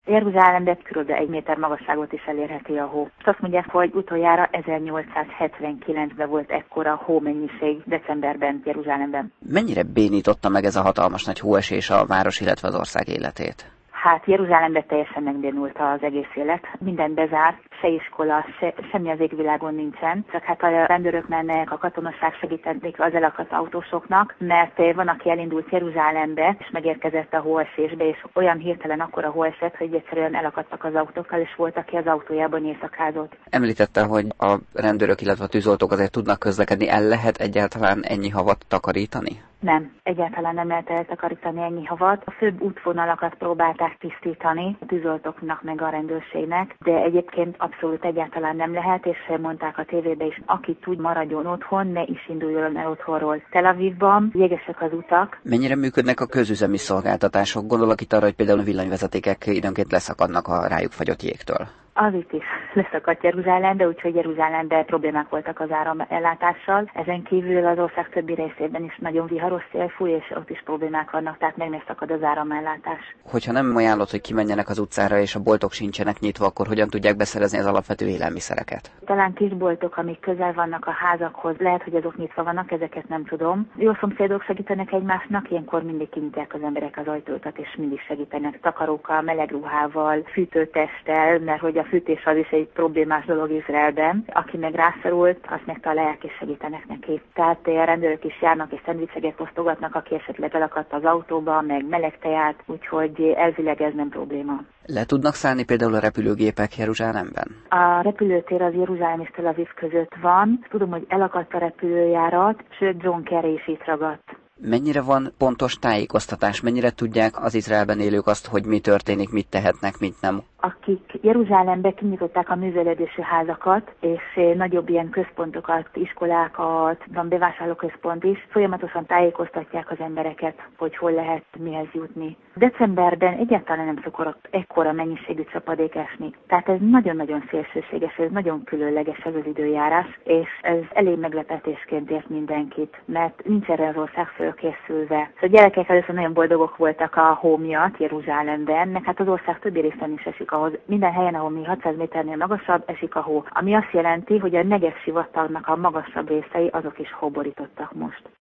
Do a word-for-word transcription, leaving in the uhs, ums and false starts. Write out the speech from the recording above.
Jeruzsálemben körülbelül egy méter magasságot is elérheti a hó. Azt mondják, hogy utoljára ezernyolcszázhetvenkilencben volt ekkora hómennyiség decemberben Jeruzsálemben. Mennyire bénította meg ez a hatalmas nagy hóesés a város, illetve az ország életét? Hát Jeruzsálemben teljesen megbénult az egész élet. Minden bezárt, se iskola, se, semmi az égvilágon nincsen. Csak hát a rendőrök mennek, a katonaság segítenik az elakadt autósoknak, mert van, aki elindult Jeruzsálembe, és megérkezett a hóesésbe, és olyan hirtelen akkora hó esett, hogy egyszerűen elakadtak az autókkal, és volt, aki az autójában éjszakázott. Említette, hogy a rendőrök, illetve a tűzoltók azért tudnak közlekedni. El lehet egyáltalán ennyi havat takarítani? Nem, egyáltalán nem lehet eltakarítani ennyi havat. A főbb útvonalakat próbálták tisztítani a tűzoltóknak meg a rendőrségnek, de egyébként abszolút egyáltalán nem lehet, és mondták a tévébe is, aki tud, maradjon otthon, ne is induljon el otthonról. Tel Avivban jégesek az utak. Mennyire működnek a közüzemi szolgáltatások? Gondolok itt arra, hogy például a villanyvezetékek időnként leszakadnak a rájuk fagyott jégtől. Az itt is leszakadt Jeruzsálembe, úgyhogy Jeruzsálemben problémák voltak az áramellátással. Ezen kívül az ország többi részében is nagyon viharos szél fúj, és ott is problémák vannak, tehát meg ne szakad az áramellátás. Hogyha nem ajánlott, hogy kimenjenek az utcára, és a boltok sincsenek nyitva, akkor hogyan tudják beszerezni az alapvető élelmiszereket? Talán kisboltok, amik közel vannak a házakhoz, lehet, hogy azok nyitva vannak, ezeket nem tudom. Jó szomszédok segítenek egymásnak, ilyenkor mindig kinyitják az emberek az ajtókat, és mindig segítenek takarókkal, meleg ruhával, fűtőtesttel, mert hogy a fűtés az is egy problémás dolog Izraelben. Aki meg rászorult, azt megtalálják és segítenek neki. Tehát a rendőrök is járnak és szendvicseket osztogatnak, aki esetleg elakadt az autóba, meg meleg teját, úgyhogy elvileg ez nem probléma. Le tudnak szállni például a repülőgépek Jeruzsálemben? A repülőtér az Jeruzsálem és Tel Aviv között van. Tudom, hogy elakadt a repülőjárat, sőt John Kerry is itt ragadt. Mennyire van pontos tájékoztatás? Mennyire tudják az Izraelben élők azt, hogy mi történik, mit tehetnek, mit nem? Akik Jeruzsálembe kinyitották a művelődési házakat, és nagyobb ilyen központokat, iskolákat, van bevásárlóközpont is, folyamatosan tájékoztatják az embereket, hogy hol lehet mihez jutni. Decemberben egyáltalán nem szokott ekkora mennyiségű csapadék esni. Tehát ez nagyon-nagyon szélsőséges, ez nagyon különleges ez az időjárás, és ez elég meglepetésként ért mindenkit, mert nincs erre az ország fölkészülve. A gyerekek először nagyon boldogok voltak a hó miatt Jeruzsálemben, meg hát az ország többi részen is esik, ahhoz minden helyen, ahol mi hatszáz méternél magasabb, esik a hó. Ami azt jelenti, hogy a Negev sivatagnak a magasabb részei azok is hóborítottak most.